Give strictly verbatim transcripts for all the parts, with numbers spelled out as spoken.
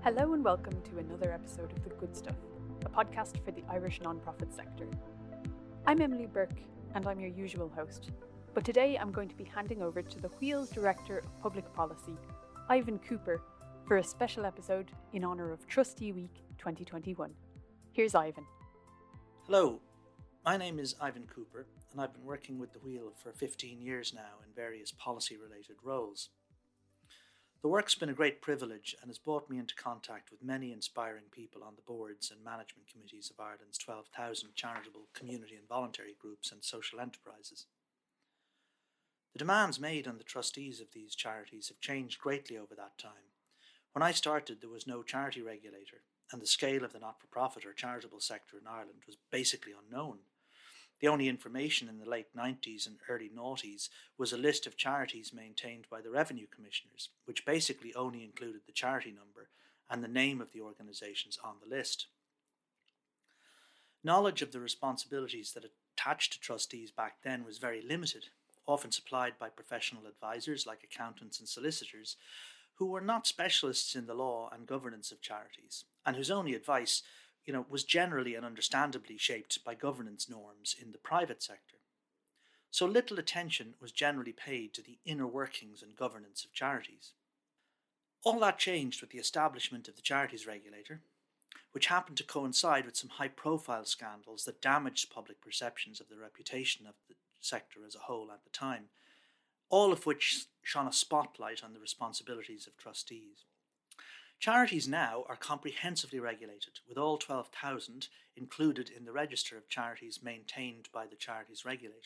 Hello and welcome to another episode of The Good Stuff, a podcast for the Irish nonprofit sector. I'm Emily Burke and I'm your usual host, but today I'm going to be handing over to the Wheels Director of Public Policy, Ivan Cooper, for a special episode in honour of Trustee Week twenty twenty-one. Here's Ivan. Hello, my name is Ivan Cooper and I've been working with the Wheel for fifteen years now in various policy-related roles. The work's been a great privilege and has brought me into contact with many inspiring people on the boards and management committees of Ireland's twelve thousand charitable community and voluntary groups and social enterprises. The demands made on the trustees of these charities have changed greatly over that time. When I started, there was no charity regulator, and the scale of the not-for-profit or charitable sector in Ireland was basically unknown. The only information in the late nineties and early noughties was a list of charities maintained by the Revenue Commissioners, which basically only included the charity number and the name of the organisations on the list. Knowledge of the responsibilities that attached to trustees back then was very limited, often supplied by professional advisors like accountants and solicitors, who were not specialists in the law and governance of charities, and whose only advice you know, was generally and understandably shaped by governance norms in the private sector. So little attention was generally paid to the inner workings and governance of charities. All that changed with the establishment of the Charities Regulator, which happened to coincide with some high-profile scandals that damaged public perceptions of the reputation of the sector as a whole at the time, all of which shone a spotlight on the responsibilities of trustees. Charities now are comprehensively regulated, with all twelve thousand included in the register of charities maintained by the Charities Regulator.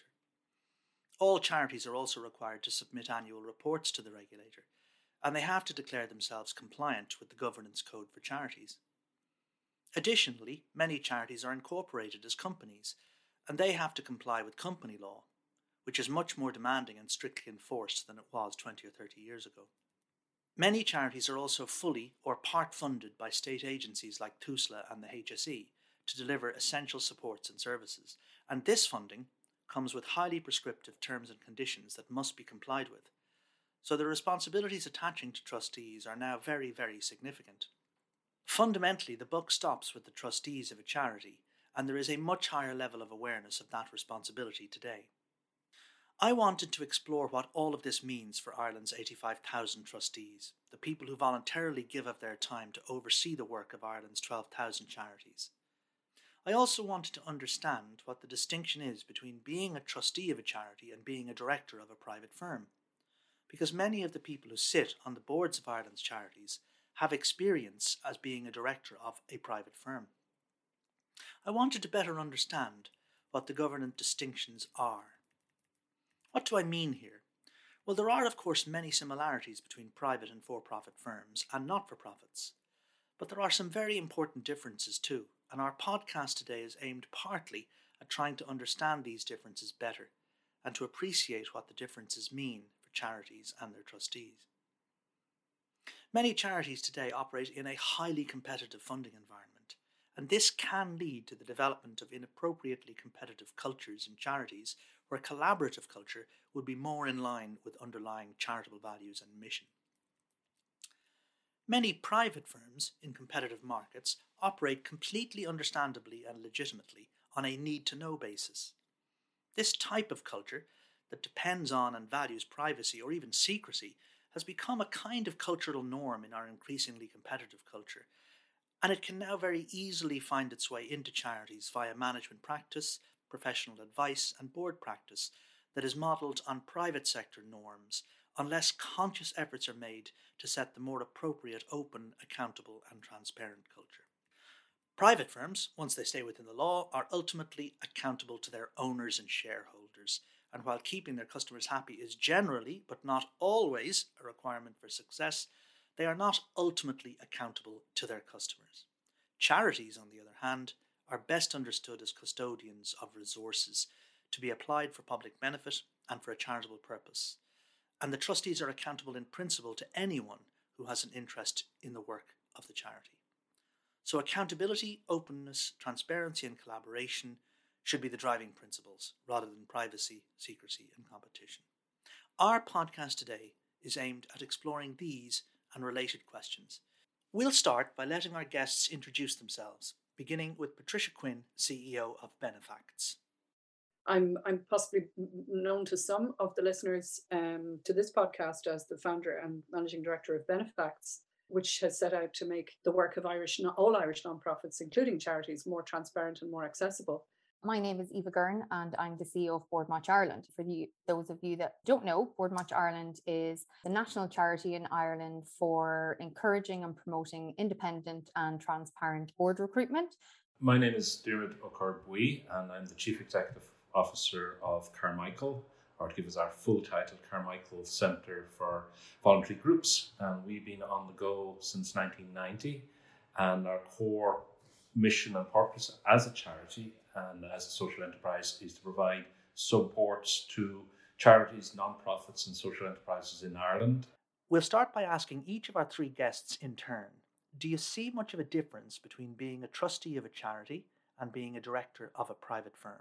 All charities are also required to submit annual reports to the regulator, and they have to declare themselves compliant with the Governance Code for Charities. Additionally, many charities are incorporated as companies, and they have to comply with company law, which is much more demanding and strictly enforced than it was twenty or thirty years ago. Many charities are also fully or part funded by state agencies like TUSLA and the H S E to deliver essential supports and services, and this funding comes with highly prescriptive terms and conditions that must be complied with. So the responsibilities attaching to trustees are now very, very significant. Fundamentally, the buck stops with the trustees of a charity, and there is a much higher level of awareness of that responsibility today. I wanted to explore what all of this means for Ireland's eighty-five thousand trustees, the people who voluntarily give of their time to oversee the work of Ireland's twelve thousand charities. I also wanted to understand what the distinction is between being a trustee of a charity and being a director of a private firm, because many of the people who sit on the boards of Ireland's charities have experience as being a director of a private firm. I wanted to better understand what the governance distinctions are. What do I mean here? Well, there are of course many similarities between private and for-profit firms and not-for-profits, but there are some very important differences too, and our podcast today is aimed partly at trying to understand these differences better and to appreciate what the differences mean for charities and their trustees. Many charities today operate in a highly competitive funding environment, and this can lead to the development of inappropriately competitive cultures in charities where collaborative culture would be more in line with underlying charitable values and mission. Many private firms in competitive markets operate completely understandably and legitimately on a need-to-know basis. This type of culture that depends on and values privacy or even secrecy has become a kind of cultural norm in our increasingly competitive culture, and it can now very easily find its way into charities via management practice, professional advice and board practice that is modelled on private sector norms unless conscious efforts are made to set the more appropriate open, accountable and transparent culture. Private firms, once they stay within the law, are ultimately accountable to their owners and shareholders, and while keeping their customers happy is generally, but not always, a requirement for success, they are not ultimately accountable to their customers. Charities, on the other hand, are best understood as custodians of resources to be applied for public benefit and for a charitable purpose, and the trustees are accountable in principle to anyone who has an interest in the work of the charity. So accountability, openness, transparency and collaboration should be the driving principles rather than privacy, secrecy and competition. Our podcast today is aimed at exploring these and related questions. We'll start by letting our guests introduce themselves, beginning with Patricia Quinn, C E O of Benefacts. I'm I'm possibly known to some of the listeners um, to this podcast as the founder and managing director of Benefacts, which has set out to make the work of Irish all Irish nonprofits, including charities, more transparent and more accessible. My name is Eva Gurn and I'm the C E O of Boardmatch Ireland. For the, those of you that don't know, Boardmatch Ireland is the national charity in Ireland for encouraging and promoting independent and transparent board recruitment. My name is Diarmuid O'Curr-Bui and I'm the Chief Executive Officer of Carmichael, or to give us our full title, Carmichael Centre for Voluntary Groups. And we've been on the go since nineteen ninety, and our core mission and purpose as a charity and as a social enterprise is to provide supports to charities, non-profits and social enterprises in Ireland. We'll start by asking each of our three guests in turn, do you see much of a difference between being a trustee of a charity and being a director of a private firm?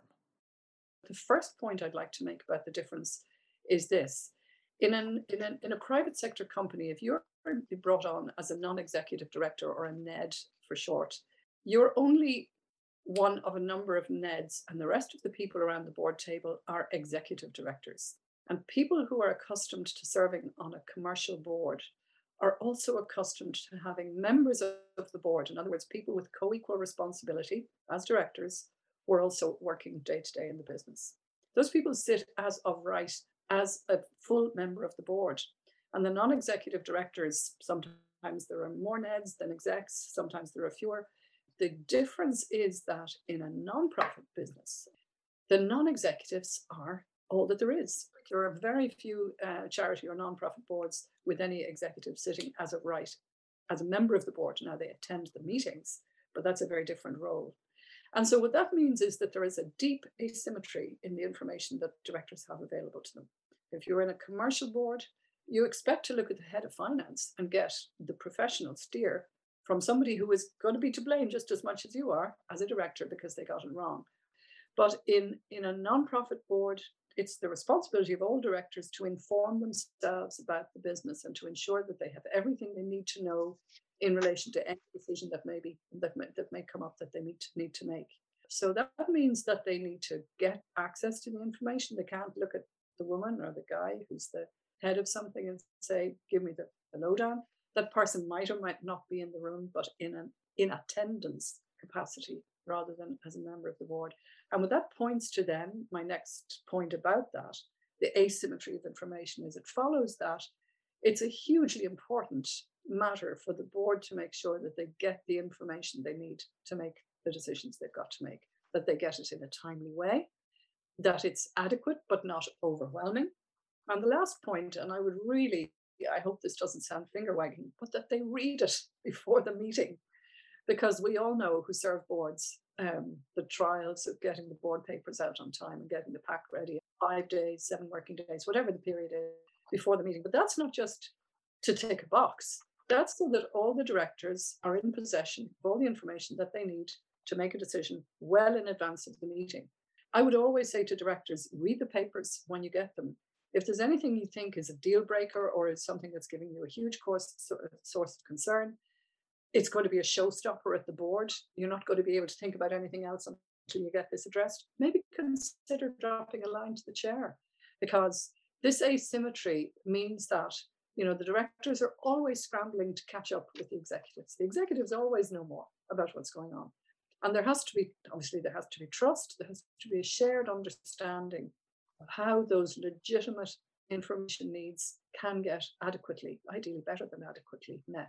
The first point I'd like to make about the difference is this. In, an, in, an, in a private sector company, if you're brought on as a non-executive director, or a N E D for short, you're only one of a number of N E Ds, and the rest of the people around the board table are executive directors. And people who are accustomed to serving on a commercial board are also accustomed to having members of the board, in other words, people with co-equal responsibility as directors, who are also working day to day in the business. Those people sit as of right as a full member of the board. And the non-executive directors, sometimes there are more N E Ds than execs, sometimes there are fewer. The difference is that in a non-profit business, the non-executives are all that there is. There are very few uh, charity or non-profit boards with any executive sitting as of right, as a member of the board. Now they attend the meetings, but that's a very different role. And so what that means is that there is a deep asymmetry in the information that directors have available to them. If you're in a commercial board, you expect to look at the head of finance and get the professional steer from somebody who is going to be to blame just as much as you are as a director because they got it wrong. But in, in a non-profit board, it's the responsibility of all directors to inform themselves about the business and to ensure that they have everything they need to know in relation to any decision that may be that may, that may come up that they need to need to make. So that means that they need to get access to the information. They can't look at the woman or the guy who's the head of something and say, "Give me the, the lowdown." That person might or might not be in the room, but in an in attendance capacity rather than as a member of the board. And what that points to then, my next point about that, the asymmetry of information, is it follows that it's a hugely important matter for the board to make sure that they get the information they need to make the decisions they've got to make, that they get it in a timely way, that it's adequate but not overwhelming. And the last point, and I would really, I hope this doesn't sound finger wagging, but that they read it before the meeting, because we all know who serve boards, um, the trials of getting the board papers out on time and getting the pack ready, five days, seven working days, whatever the period is before the meeting. But that's not just to tick a box. That's so that all the directors are in possession of all the information that they need to make a decision well in advance of the meeting. I would always say to directors, read the papers when you get them. If there's anything you think is a deal breaker or is something that's giving you a huge course, source of concern, it's going to be a showstopper at the board. You're not going to be able to think about anything else until you get this addressed. Maybe consider dropping a line to the chair, because this asymmetry means that, you know, the directors are always scrambling to catch up with the executives. The executives always know more about what's going on. And there has to be, obviously, there has to be trust. There has to be a shared understanding of how those legitimate information needs can get adequately, ideally better than adequately, met.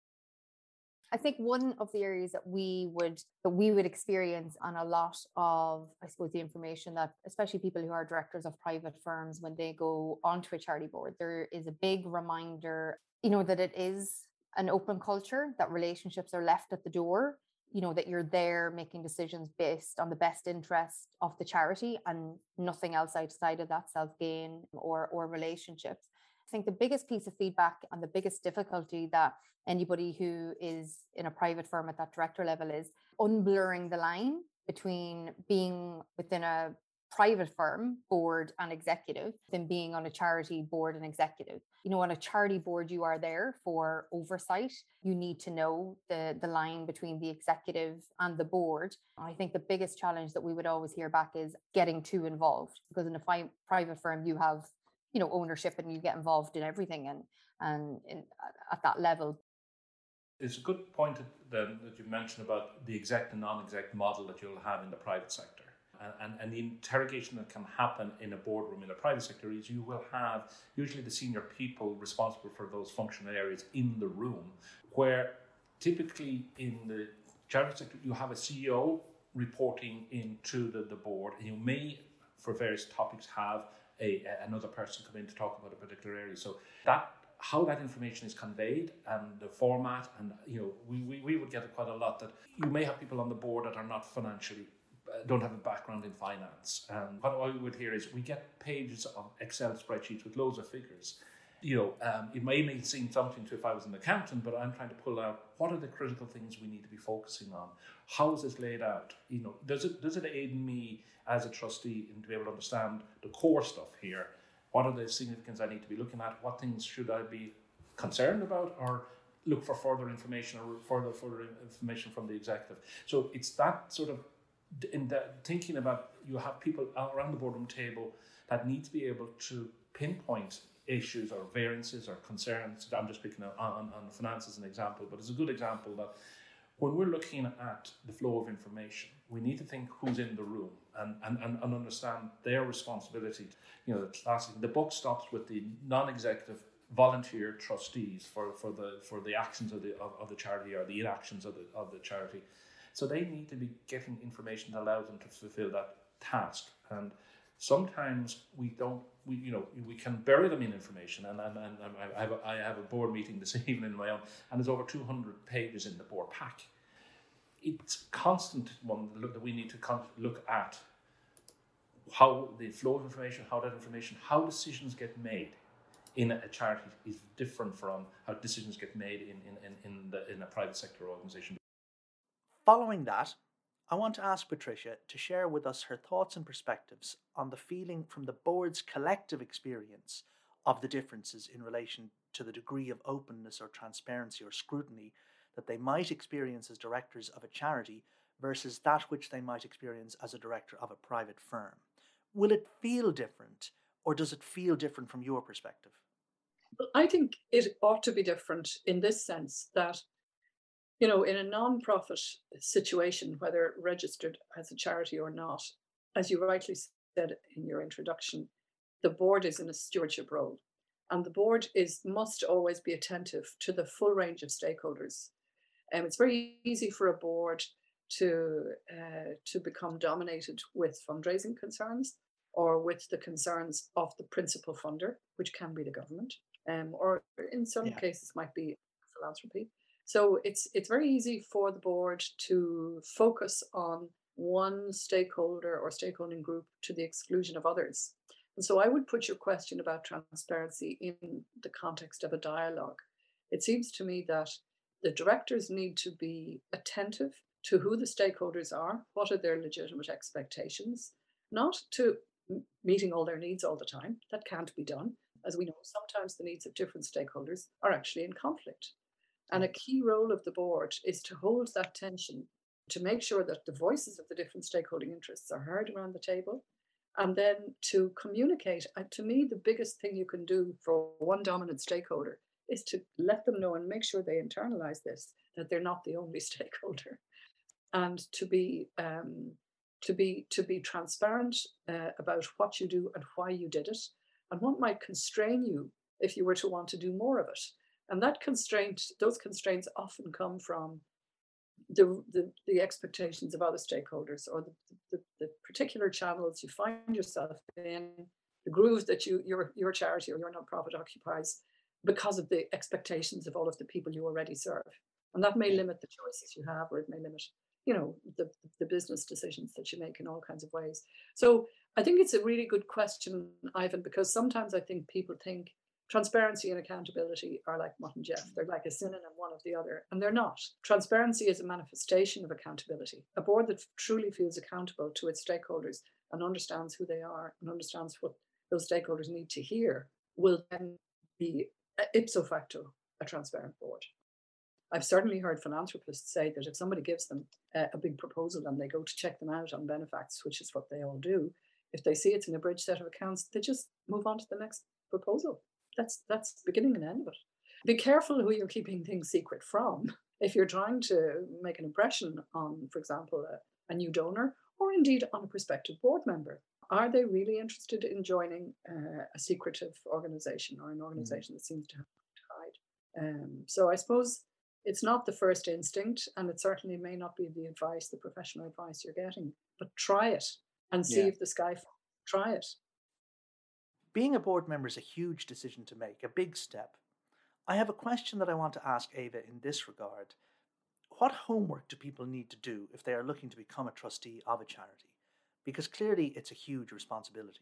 I think one of the areas that we would that we would experience on a lot of, I suppose, the information that, especially people who are directors of private firms, when they go onto a charity board, there is a big reminder, you know, that it is an open culture, that relationships are left at the door, you know, that you're there making decisions based on the best interest of the charity and nothing else outside of that, self-gain or or relationships. I think the biggest piece of feedback and the biggest difficulty that anybody who is in a private firm at that director level is unblurring the line between being within a private firm board and executive than being on a charity board and executive. You know, on a charity board, you are there for oversight. You need to know the, the line between the executive and the board. And I think the biggest challenge that we would always hear back is getting too involved, because in a fi- private firm, you have, you know, ownership and you get involved in everything and, and in, at that level. It's a good point then that you mentioned about the exec and non-exec model that you'll have in the private sector. And, and, and the interrogation that can happen in a boardroom in the private sector is you will have usually the senior people responsible for those functional areas in the room, where typically in the charity sector you have a C E O reporting into the, the board, and you may, for various topics, have a, another person come in to talk about a particular area. So that how that information is conveyed and the format, and you know, we, we, we would get quite a lot that you may have people on the board that are not financially, uh, don't have a background in finance. And what I would hear is we get pages of Excel spreadsheets with loads of figures. You know, um, it may may seem something to if I was an accountant, but I'm trying to pull out what are the critical things we need to be focusing on. How is this laid out? You know, does it does it aid me as a trustee in to be able to understand the core stuff here? What are the significance I need to be looking at? What things should I be concerned about, or look for further information or further further information from the executive? So it's that sort of in the thinking about, you have people around the boardroom table that need to be able to pinpoint issues or variances or concerns. I'm just picking on, on, on finance as an example, but it's a good example that when we're looking at the flow of information, we need to think who's in the room and, and, and, and understand their responsibility. You know, the classic, the buck stops with the non-executive volunteer trustees for, for the for the actions of the of, of the charity or the inactions of the of the charity. So they need to be getting information that allows them to fulfill that task. And sometimes we don't, we you know, we can bury them in information. And and, and I have a, I have a board meeting this evening in my own, and there's over two hundred pages in the board pack. It's constant one that we need to look at how the flow of information, how that information, how decisions get made in a charity is different from how decisions get made in in in, in, the, in a private sector organisation. Following that, I want to ask Patricia to share with us her thoughts and perspectives on the feeling from the board's collective experience of the differences in relation to the degree of openness or transparency or scrutiny that they might experience as directors of a charity versus that which they might experience as a director of a private firm. Will it feel different, or does it feel different from your perspective? Well, I think it ought to be different in this sense that, you know, in a non-profit situation, whether registered as a charity or not, as you rightly said in your introduction, the board is in a stewardship role, and the board is must always be attentive to the full range of stakeholders. Um, it's very easy for a board to uh, to become dominated with fundraising concerns or with the concerns of the principal funder, which can be the government, um, or in some yeah. cases might be philanthropy. So it's it's very easy for the board to focus on one stakeholder or stakeholding group to the exclusion of others. And so I would put your question about transparency in the context of a dialogue. It seems to me that the directors need to be attentive to who the stakeholders are, what are their legitimate expectations, not to meeting all their needs all the time. That can't be done. As we know, sometimes the needs of different stakeholders are actually in conflict. And a key role of the board is to hold that tension, to make sure that the voices of the different stakeholding interests are heard around the table, and then to communicate. And to me, the biggest thing you can do for one dominant stakeholder is to let them know and make sure they internalize this, that they're not the only stakeholder, and to be um, to be to be transparent uh, about what you do and why you did it, and what might constrain you if you were to want to do more of it. And that constraint, those constraints often come from the the, the expectations of other stakeholders, or the, the, the particular channels you find yourself in, the grooves that you your your charity or your nonprofit occupies, because of the expectations of all of the people you already serve. And that may limit the choices you have, or it may limit, you know, the, the business decisions that you make in all kinds of ways. So I think it's a really good question, Ivan, because sometimes I think people think transparency and accountability are like Mutt and Jeff. They're like a synonym, one of the other, and they're not. Transparency is a manifestation of accountability. A board that truly feels accountable to its stakeholders and understands who they are and understands what those stakeholders need to hear will then be uh, ipso facto a transparent board. I've certainly heard philanthropists say that if somebody gives them a, a big proposal and they go to check them out on Benefax, which is what they all do, if they see it's an abridged set of accounts, they just move on to the next proposal. That's that's the beginning and end of it. Be careful who you're keeping things secret from. If you're trying to make an impression on, for example, a, a new donor, or indeed on a prospective board member, are they really interested in joining uh, a secretive organization or an organization mm. that seems to have to hide? Um, so I suppose it's not the first instinct, and it certainly may not be the advice, the professional advice you're getting, but try it and see yeah. if the sky falls. Try it. Being a board member is a huge decision to make, a big step. I have a question that I want to ask Ava in this regard. What homework do people need to do if they are looking to become a trustee of a charity? Because clearly it's a huge responsibility.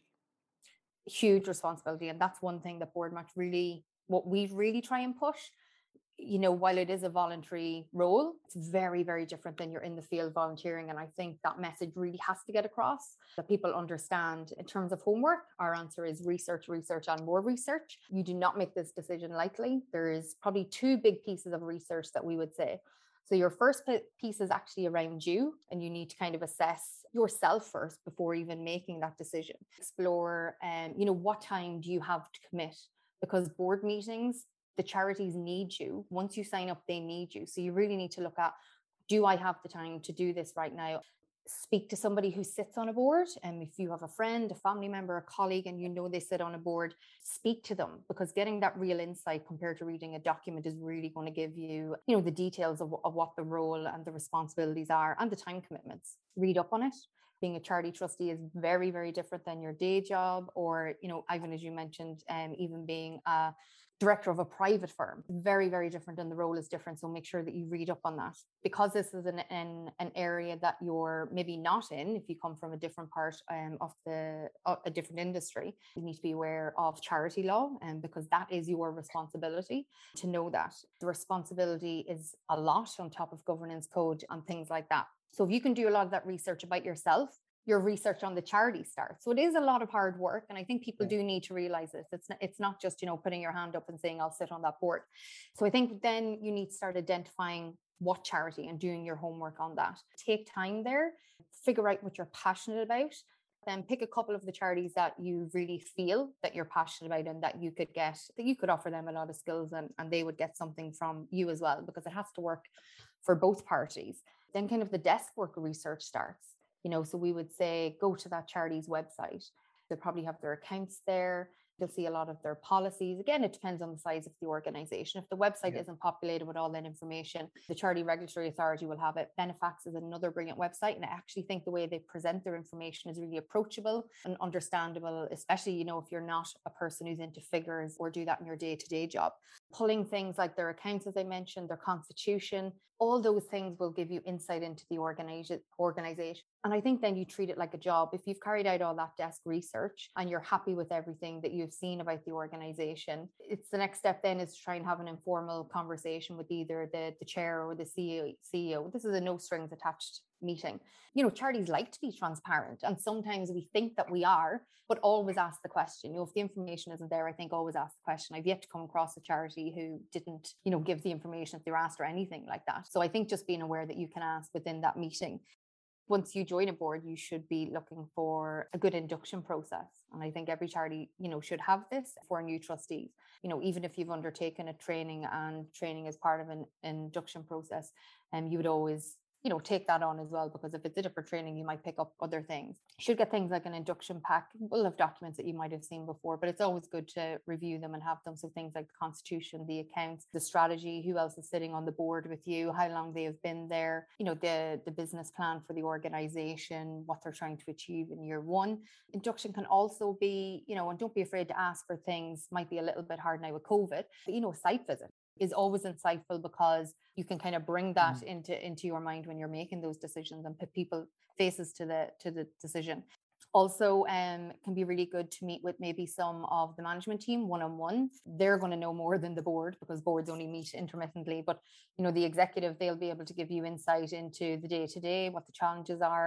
Huge responsibility. And that's one thing that Board Match really, what we really try and push. You know, while it is a voluntary role, it's very, very different than you're in the field volunteering. And I think that message really has to get across, that people understand. In terms of homework, our answer is research, research, and more research. You do not make this decision lightly. There is probably two big pieces of research that we would say. So your first piece is actually around you, and you need to kind of assess yourself first before even making that decision. Explore, um, you know, what time do you have to commit? Because board meetings, the charities need you. Once you sign up, they need you. So you really need to look at, do I have the time to do this right now? Speak to somebody who sits on a board. And if you have a friend, a family member, a colleague, and you know they sit on a board, speak to them, because getting that real insight compared to reading a document is really going to give you, you know, the details of, of what the role and the responsibilities are and the time commitments. Read up on it. Being a charity trustee is very, very different than your day job, or, you know, Ivan, as you mentioned, um, even being a director of a private firm, very, very different, and the role is different. So make sure that you read up on that. Because this is an, an, an area that you're maybe not in, if you come from a different part um, of the, uh, a different industry, you need to be aware of charity law, and um, because that is your responsibility to know that. The responsibility is a lot on top of governance code and things like that. So if you can do a lot of that research about yourself, your research on the charity starts. So it is a lot of hard work. And I think people do need to realize this. It's not, it's not just, you know, putting your hand up and saying, I'll sit on that board. So I think then you need to start identifying what charity and doing your homework on that. Take time there, figure out what you're passionate about, then pick a couple of the charities that you really feel that you're passionate about and that you could get, that you could offer them a lot of skills, and, and they would get something from you as well, because it has to work for both parties. Then kind of the desk work research starts. You know, so we would say, go to that charity's website. They'll probably have their accounts there. You'll see a lot of their policies. Again, it depends on the size of the organization. If the website yeah. isn't populated with all that information, the Charity Regulatory Authority will have it. Benefax is another brilliant website. And I actually think the way they present their information is really approachable and understandable, especially, you know, if you're not a person who's into figures or do that in your day-to-day job. Pulling things like their accounts, as I mentioned, their constitution, all those things will give you insight into the organization. And I think then you treat it like a job. If you've carried out all that desk research and you're happy with everything that you've seen about the organization, it's the next step then is to try and have an informal conversation with either the, the chair or the C E O. This is a no strings attached meeting. You know, charities like to be transparent, and sometimes we think that we are, but always ask the question. You know, if the information isn't there, I think always ask the question. I've yet to come across a charity who didn't, you know, give the information if they were asked or anything like that. So I think just being aware that you can ask within that meeting. Once you join a board, you should be looking for a good induction process. And I think every charity, you know, should have this for new trustees. You know, even if you've undertaken a training and training is part of an induction process, and um, you would always, you know, take that on as well, because if it's a different training, you might pick up other things. You should get things like an induction pack. We'll have documents that you might have seen before, but it's always good to review them and have them. So things like the constitution, the accounts, the strategy, who else is sitting on the board with you, how long they have been there, you know, the, the business plan for the organization, what they're trying to achieve in year one. Induction can also be, you know, and don't be afraid to ask for things. Might be a little bit hard now with COVID, but, you know, site visit is always insightful, because you can kind of bring that mm. into into your mind when you're making those decisions and put people faces to the to the decision. Also, um, can be really good to meet with maybe some of the management team one-on-one. They're going to know more than the board, because boards only meet intermittently. But, you know, the executive, they'll be able to give you insight into the day-to-day, what the challenges are,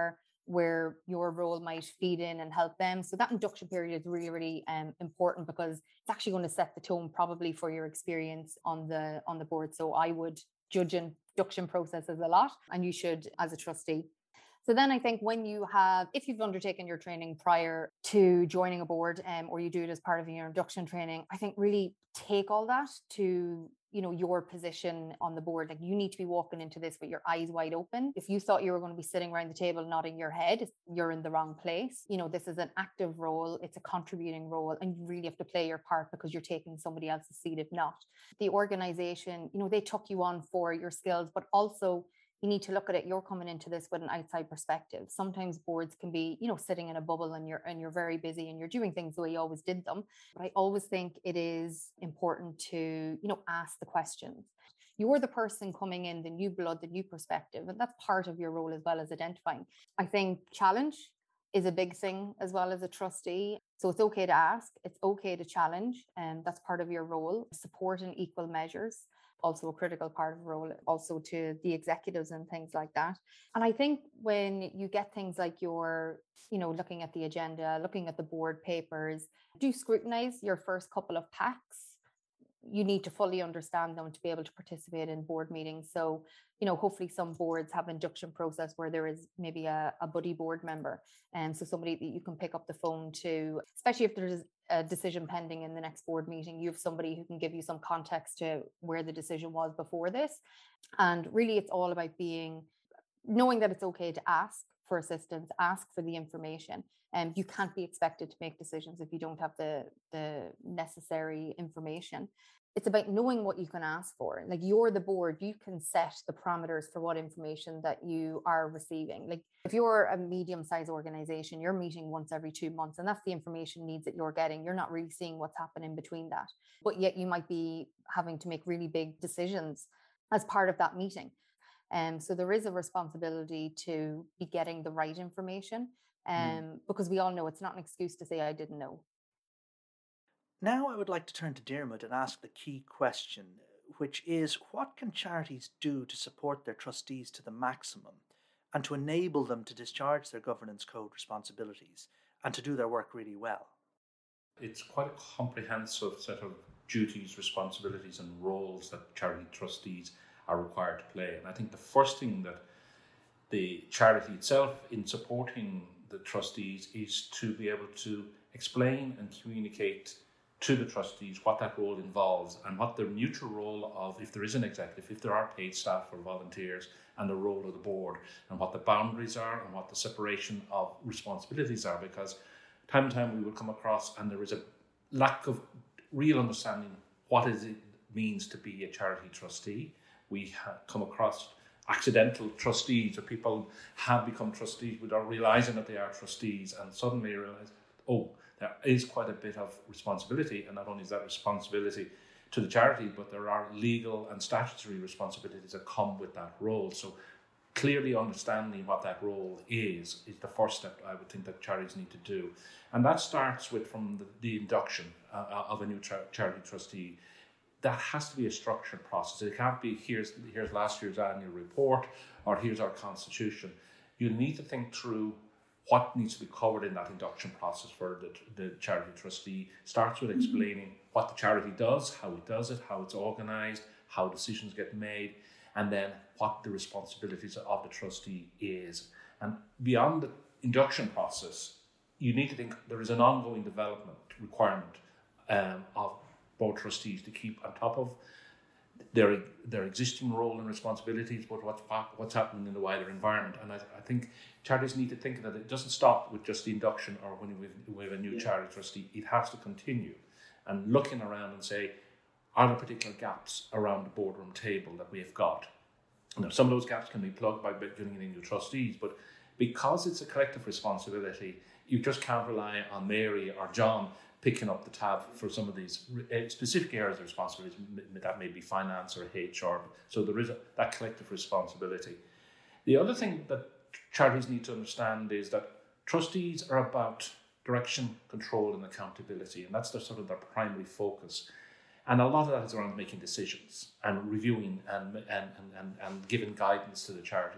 where your role might feed in and help them. So that induction period is really, really um, important, because it's actually going to set the tone probably for your experience on the on the board. So I would judge induction processes a lot, and you should as a trustee. So then I think when you have, if you've undertaken your training prior to joining a board, um, or you do it as part of your induction training, I think really take all that to, you know, your position on the board. Like, you need to be walking into this with your eyes wide open. If you thought you were going to be sitting around the table nodding your head, you're in the wrong place. You know, this is an active role, it's a contributing role, and you really have to play your part, because you're taking somebody else's seat if not. The organization, you know, they took you on for your skills, but also you need to look at it. You're coming into this with an outside perspective. Sometimes boards can be, you know, sitting in a bubble, and you're and you're very busy and you're doing things the way you always did them. But I always think it is important to, you know, ask the questions. You're the person coming in, the new blood, the new perspective, and that's part of your role as well as identifying. I think challenge is a big thing as well as a trustee. So it's okay to ask, it's okay to challenge, and that's part of your role. Support in equal measures, also a critical part of the role, also to the executives and things like that. And I think when you get things like your, you know, looking at the agenda, looking at the board papers, do scrutinize your first couple of packs. You need to fully understand them to be able to participate in board meetings. So, you know, hopefully some boards have induction process where there is maybe a, a buddy board member. And so somebody that you can pick up the phone to, especially if there's a decision pending in the next board meeting, you have somebody who can give you some context to where the decision was before this. And really it's all about being, knowing that it's okay to ask for assistance, ask for the information. And you can't be expected to make decisions if you don't have the, the necessary information. It's about knowing what you can ask for. Like, you're the board, you can set the parameters for what information that you are receiving. Like, if you're a medium-sized organization, you're meeting once every two months, and that's the information needs that you're getting. You're not really seeing what's happening between that. But yet you might be having to make really big decisions as part of that meeting. And um, so there is a responsibility to be getting the right information, um, mm. because we all know it's not an excuse to say I didn't know. Now I would like to turn to Diarmuid and ask the key question, which is, what can charities do to support their trustees to the maximum and to enable them to discharge their governance code responsibilities and to do their work really well? It's quite a comprehensive set of duties, responsibilities and roles that charity trustees are required to play. And I think the first thing that the charity itself in supporting the trustees is to be able to explain and communicate to the trustees what that role involves and what the mutual role of, if there is an executive, if there are paid staff or volunteers, and the role of the board, and what the boundaries are and what the separation of responsibilities are. Because time and time we will come across, and there is a lack of real understanding what is it means to be a charity trustee. We have come across accidental trustees, or people have become trustees without realising that they are trustees, and suddenly realise, oh, there is quite a bit of responsibility, and not only is that responsibility to the charity, but there are legal and statutory responsibilities that come with that role. So clearly understanding what that role is, is the first step I would think that charities need to do. And that starts with from the, the induction uh, of a new tra- charity trustee. That has to be a structured process. It can't be, here's, here's last year's annual report, or here's our constitution. You need to think through what needs to be covered in that induction process for the, the charity trustee. Starts with explaining what the charity does, how it does it, how it's organised, how decisions get made, and then what the responsibilities of the trustee is. And beyond the induction process, you need to think there is an ongoing development requirement um, of board trustees to keep on top of their their existing role and responsibilities, but what's what's happening in the wider environment. And I, I think charities need to think that it doesn't stop with just the induction or when we, we have a new yeah. charity trustee. It has to continue, and looking around and say, are there particular gaps around the boardroom table that we have got? Now, some of those gaps can be plugged by bringing in new trustees, but because it's a collective responsibility, you just can't rely on Mary or John picking up the tab for some of these specific areas of responsibility. That may be finance or H R. So there is a, that collective responsibility. The other thing that charities need to understand is that trustees are about direction, control and accountability, and that's their sort of their primary focus. And a lot of that is around making decisions and reviewing and and, and, and giving guidance to the charity.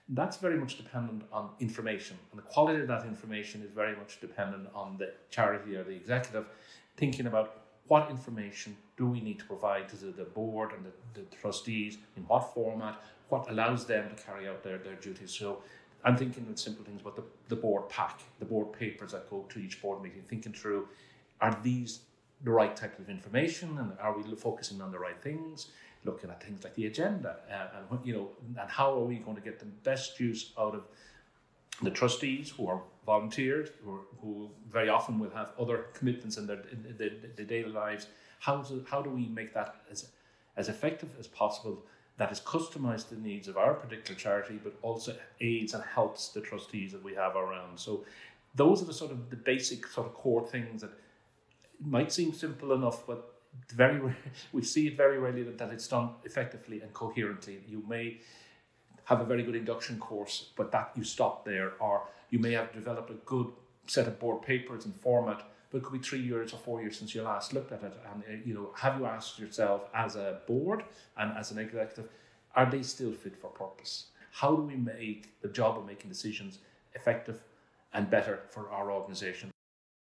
That's very much dependent on information, and the quality of that information is very much dependent on the charity or the executive thinking about what information do we need to provide to the, the board and the, the trustees, in what format, what allows them to carry out their, their duties. So I'm thinking of simple things about the, the board pack, the board papers that go to each board meeting, thinking through, are these the right type of information, and are we focusing on the right things? Looking at things like the agenda, uh, and you know, and how are we going to get the best use out of the trustees who are volunteers, who, are, who very often will have other commitments in their, in their, their daily lives. How do, how do we make that as, as effective as possible, that is customized to the needs of our particular charity, but also aids and helps the trustees that we have around? So those are the sort of the basic sort of core things that might seem simple enough, but very we see it very rarely that, that it's done effectively and coherently. You may have a very good induction course, but that you stop there, or you may have developed a good set of board papers and format, but it could be three years or four years since you last looked at it. And uh, you know, have you asked yourself as a board and as an executive, are they still fit for purpose? How do we make the job of making decisions effective and better for our organisation?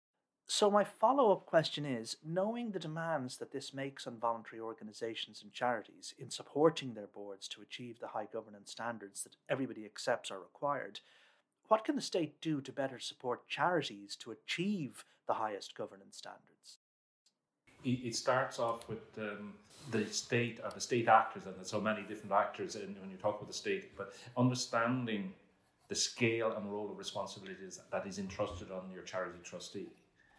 So my follow-up question is, knowing the demands that this makes on voluntary organisations and charities in supporting their boards to achieve the high governance standards that everybody accepts are required, what can the state do to better support charities to achieve the highest governance standards? It starts off with um, the state or the state actors, and there's so many different actors in, when you talk about the state, but understanding the scale and role of responsibilities that is entrusted on your charity trustee.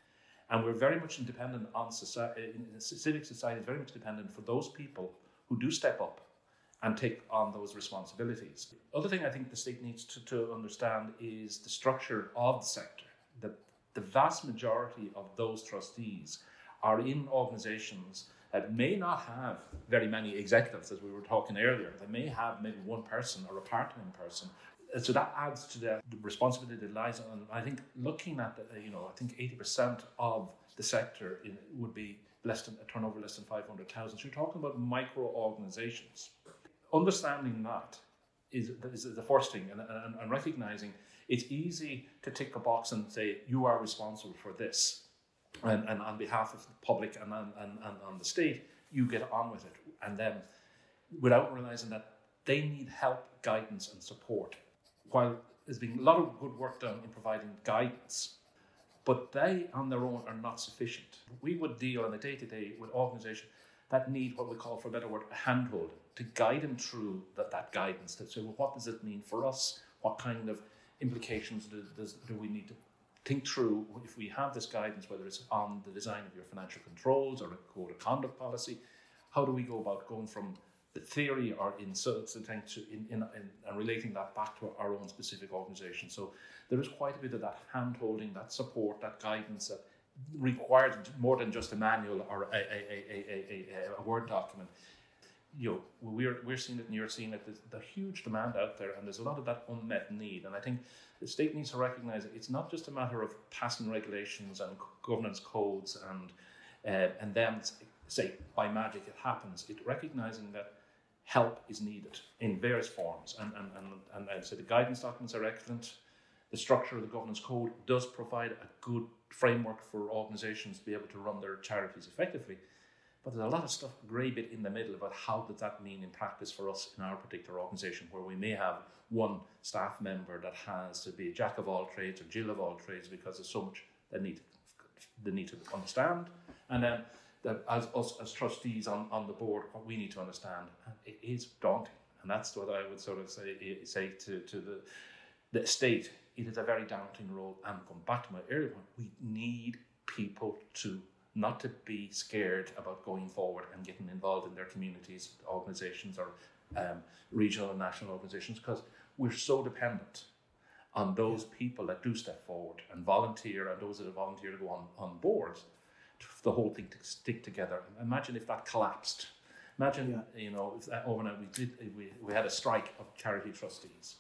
And we're very much dependent on society, civic society is very much dependent for those people who do step up and take on those responsibilities. The other thing I think the state needs to, to understand is the structure of the sector. The, the vast majority of those trustees are in organisations that may not have very many executives, as we were talking earlier. They may have maybe one person or a part-time person. So that adds to the responsibility that lies on. I think looking at, the, you know, I think eighty percent of the sector in, would be less than a turnover less than five hundred thousand. So you're talking about micro organisations. Understanding that is, is the first thing, and, and, and recognising it's easy to tick a box and say you are responsible for this, and, and on behalf of the public and, and, and, and on the state, you get on with it, and then without realising that they need help, guidance, and support. While there's been a lot of good work done in providing guidance, but they on their own are not sufficient. We would deal on a day-to-day with organisations that need what we call, for a better word, a handhold to guide them through that, that guidance, to say, well, what does it mean for us? What kind of implications do, does, do we need to think through if we have this guidance, whether it's on the design of your financial controls or a code of conduct policy? How do we go about going from the theory or in, so, in, in, in, in relating that back to our own specific organisation? So there is quite a bit of that hand-holding, that support, that guidance that requires more than just a manual or a, a, a, a, a, a Word document. You know, we're, we're seeing it and you're seeing it. There's the huge demand out there, and there's a lot of that unmet need. And I think the state needs to recognise that it's not just a matter of passing regulations and governance codes and uh, and then say by magic it happens. It recognising that help is needed in various forms, and and and, and I'd say the guidance documents are excellent. The structure of the governance code does provide a good framework for organisations to be able to run their charities effectively. But there's a lot of stuff, grey bit in the middle, about how does that mean in practice for us in our particular organisation, where we may have one staff member that has to be a jack of all trades or Jill of all trades, because there's so much they need to, they need to understand. And then that as us as trustees on, on the board, what we need to understand, it is daunting. And that's what I would sort of say say to, to the, the state. It is a very daunting role. And going back to my earlier point, we need people to not to be scared about going forward and getting involved in their communities, organisations, or um, regional and national organisations, because we're so dependent on those people that do step forward and volunteer, and those that volunteer to go on, on boards, for the whole thing to stick together. Imagine if that collapsed. Imagine, yeah. you know, if that overnight we did we, we had a strike of charity trustees.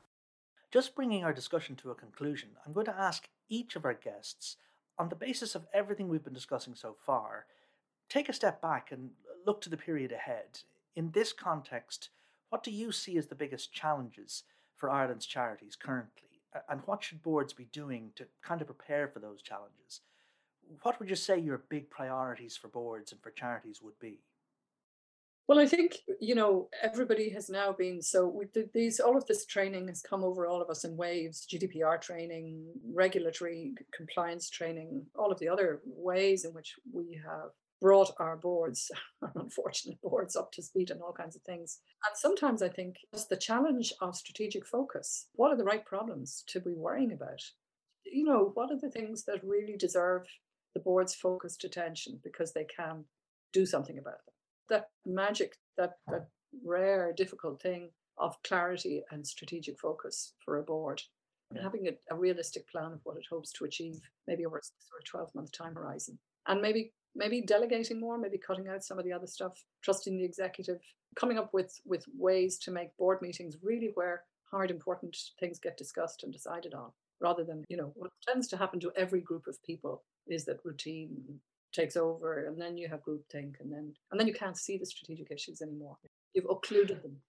Just bringing our discussion to a conclusion, I'm going to ask each of our guests, on the basis of everything we've been discussing so far, take a step back and look to the period ahead. In this context, what do you see as the biggest challenges for Ireland's charities currently? And what should boards be doing to kind of prepare for those challenges? What would you say your big priorities for boards and for charities would be? Well, I think, you know, everybody has now been, so with the, these, all of this training has come over all of us in waves: G D P R training, regulatory compliance training, all of the other ways in which we have brought our boards, our unfortunate boards, up to speed on all kinds of things. And sometimes I think it's the challenge of strategic focus. What are the right problems to be worrying about? You know, what are the things that really deserve the board's focused attention because they can do something about them? That magic, that, that rare, difficult thing of clarity and strategic focus for a board, and having a, a realistic plan of what it hopes to achieve, maybe over a six or a twelve month time horizon. And maybe maybe delegating more, maybe cutting out some of the other stuff, trusting the executive, coming up with, with ways to make board meetings really where hard, important things get discussed and decided on, rather than, you know, what tends to happen to every group of people is that routine takes over, and then you have groupthink, and then and then you can't see the strategic issues anymore. You've occluded them.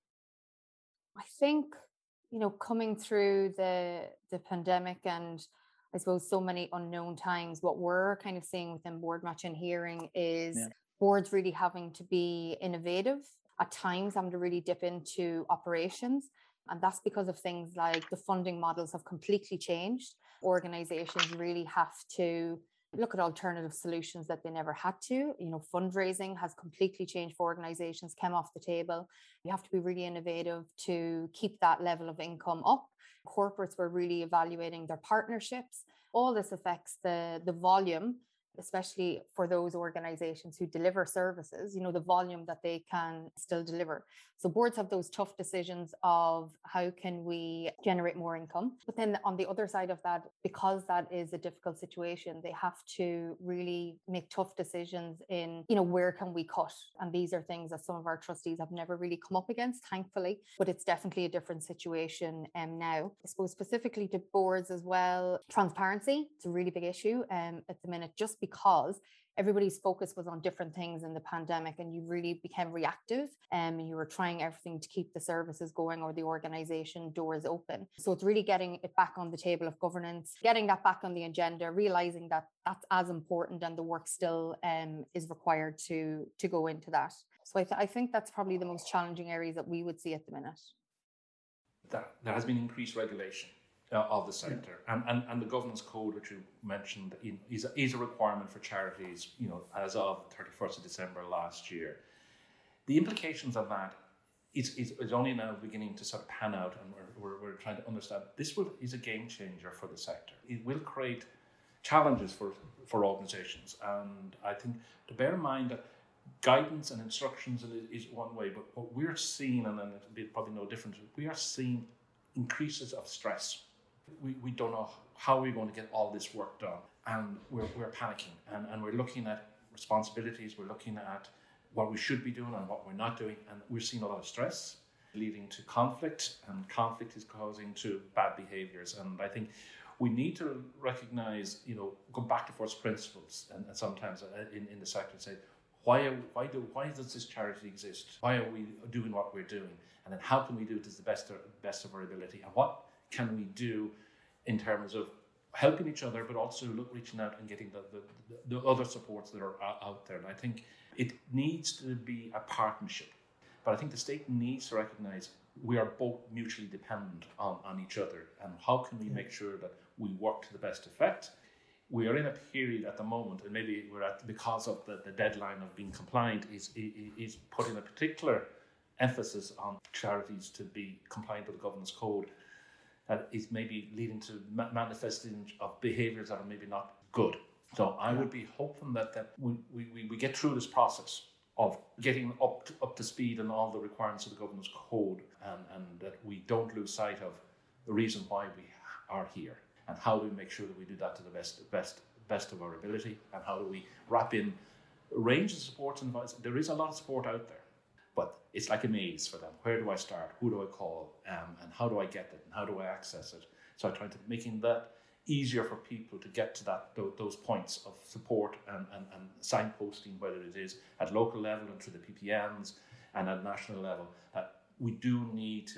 I think, you know, coming through the the pandemic and I suppose so many unknown times, what we're kind of seeing within Board Match and Hearing is yeah. boards really having to be innovative, at times having to really dip into operations. And that's because of things like the funding models have completely changed. Organizations really have to look at alternative solutions that they never had to. You know, fundraising has completely changed for organizations, came off the table. You have to be really innovative to keep that level of income up. Corporates were really evaluating their partnerships. All this affects the, the volume, especially for those organizations who deliver services, you know, the volume that they can still deliver. So boards have those tough decisions of how can we generate more income? But then on the other side of that, because that is a difficult situation, they have to really make tough decisions in, you know, where can we cut? And these are things that some of our trustees have never really come up against, thankfully, but it's definitely a different situation um, now. I suppose specifically to boards as well, transparency, it's a really big issue um, at the minute, just because everybody's focus was on different things in the pandemic and you really became reactive um, and you were trying everything to keep the services going or the organization doors open. So it's really getting it back on the table of governance, getting that back on the agenda, realizing that that's as important and the work still um, is required to, to go into that. So I, th- I think that's probably the most challenging areas that we would see at the minute. That, there has been increased regulation Uh, of the sector, yeah. and, and and the governance code, which you mentioned, is a, is a requirement for charities, you know, as of thirty-first of December last year. The implications of that is, is, is only now beginning to sort of pan out, and we're, we're, we're trying to understand. This will, is a game changer for the sector. It will create challenges for, for organisations, and I think to bear in mind that guidance and instructions is one way, but what we're seeing, and then it'll be probably no different, we are seeing increases of stress. We, we don't know how we're going to get all this work done, and we're, we're panicking, and, and we're looking at responsibilities, we're looking at what we should be doing and what we're not doing, and we're seeing a lot of stress leading to conflict, and conflict is causing to bad behaviours. And I think we need to recognise, you know, go back to first principles, and, and sometimes in, in the sector and say, why are, why do why does this charity exist? Why are we doing what we're doing? And then how can we do it to the best of, best of our ability? And what can we do in terms of helping each other, but also look, reaching out and getting the, the, the other supports that are out there. And I think it needs to be a partnership. But I think the state needs to recognise we are both mutually dependent on, on each other. And how can we make sure that we work to the best effect? We are in a period at the moment, and maybe we're at, because of the, the deadline of being compliant, is, is putting a particular emphasis on charities to be compliant with the governance code. That is maybe leading to ma- manifesting of behaviours that are maybe not good. So I would be hoping that, that we, we, we get through this process of getting up to, up to speed on all the requirements of the governance code, and, and that we don't lose sight of the reason why we are here, and how do we make sure that we do that to the best best best of our ability, and how do we wrap in a range of supports and advice. There is a lot of support out there, but it's like a maze for them. Where do I start? Who do I call? Um, and how do I get it? And how do I access it? So I try to making that easier for people to get to that those points of support and, and, and signposting, whether it is at local level and through the P P Ns and at national level. Uh, we do need to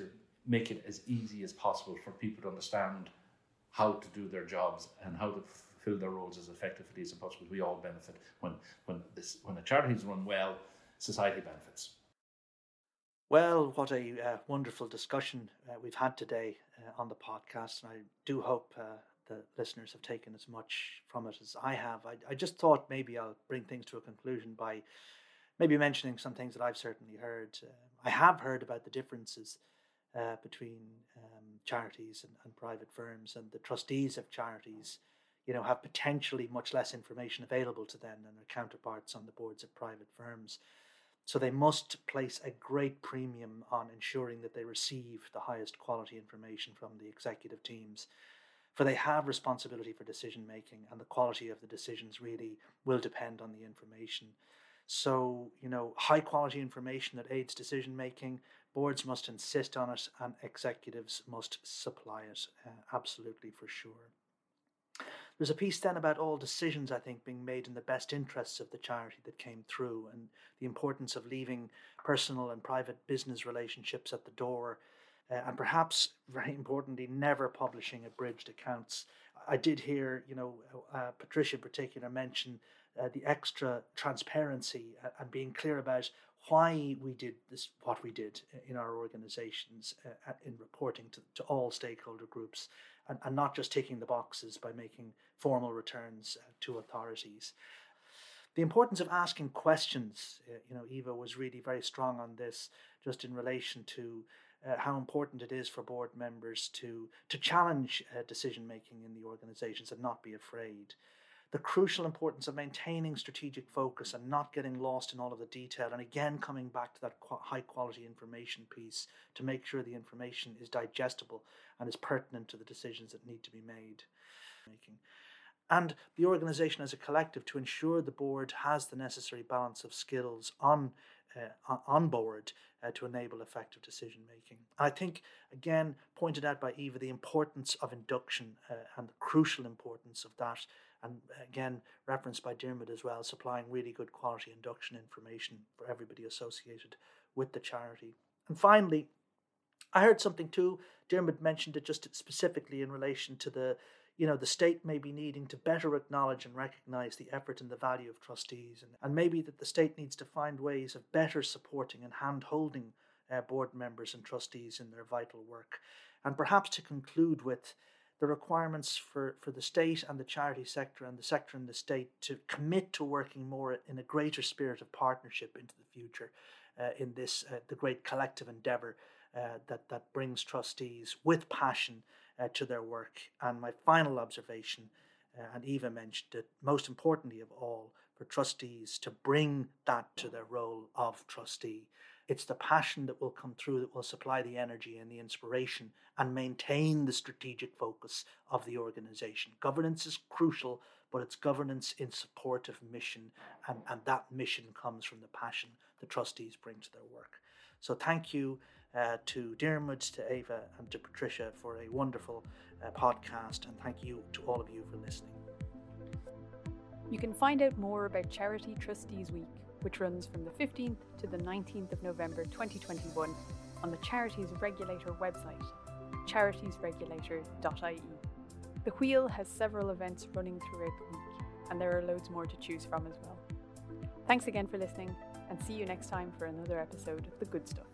make it as easy as possible for people to understand how to do their jobs and how to fulfill their roles as effectively as possible. We all benefit when when this when a charity is run well, society benefits. Well, what a uh, wonderful discussion uh, we've had today uh, on the podcast, and I do hope uh, the listeners have taken as much from it as I have. I, I just thought maybe I'll bring things to a conclusion by maybe mentioning some things that I've certainly heard. Uh, I have heard about the differences uh, between um, charities and, and private firms, and the trustees of charities, you know, have potentially much less information available to them than their counterparts on the boards of private firms. So they must place a great premium on ensuring that they receive the highest quality information from the executive teams, for they have responsibility for decision making, and the quality of the decisions really will depend on the information. So, you know, high quality information that aids decision making, boards must insist on it, and executives must supply it, uh, absolutely for sure. There's a piece then about all decisions, I think, being made in the best interests of the charity that came through, and the importance of leaving personal and private business relationships at the door, uh, and perhaps, very importantly, never publishing abridged accounts. I did hear, you know, uh, Patricia in particular mention uh, the extra transparency and being clear about why we did this, what we did in our organizations, uh, in reporting to, to all stakeholder groups, and, and not just ticking the boxes by making formal returns uh, to authorities. The importance of asking questions, uh, you know, Eva was really very strong on this, just in relation to uh, how important it is for board members to, to challenge uh, decision-making in the organizations and not be afraid. The crucial importance of maintaining strategic focus and not getting lost in all of the detail, and again coming back to that qu- high quality information piece to make sure the information is digestible and is pertinent to the decisions that need to be made. And the organisation as a collective to ensure the board has the necessary balance of skills on uh, on board uh, to enable effective decision making. I think, again, pointed out by Eva, the importance of induction uh, and the crucial importance of that, and again referenced by Dermot as well, supplying really good quality induction information for everybody associated with the charity. And finally, I heard something too, Dermot mentioned it just specifically in relation to the, you know, the state may be needing to better acknowledge and recognise the effort and the value of trustees, and, and maybe that the state needs to find ways of better supporting and hand-holding uh, board members and trustees in their vital work. And perhaps to conclude with the requirements for, for the state and the charity sector and the sector and the state to commit to working more in a greater spirit of partnership into the future uh, in this, uh, the great collective endeavour uh, that, that brings trustees with passion uh, to their work. And my final observation, uh, and Eva mentioned it, most importantly of all, for trustees to bring that to their role of trustee. It's the passion that will come through that will supply the energy and the inspiration and maintain the strategic focus of the organisation. Governance is crucial, but it's governance in support of mission, and, and that mission comes from the passion the trustees bring to their work. So thank you uh, to Dermot, to Eva and to Patricia for a wonderful uh, podcast, and thank you to all of you for listening. You can find out more about Charity Trustees Week, which runs from the fifteenth to the nineteenth of November twenty twenty-one on the Charities Regulator website, charities regulator dot I E. The Wheel has several events running throughout the week, and there are loads more to choose from as well. Thanks again for listening, and see you next time for another episode of The Good Stuff.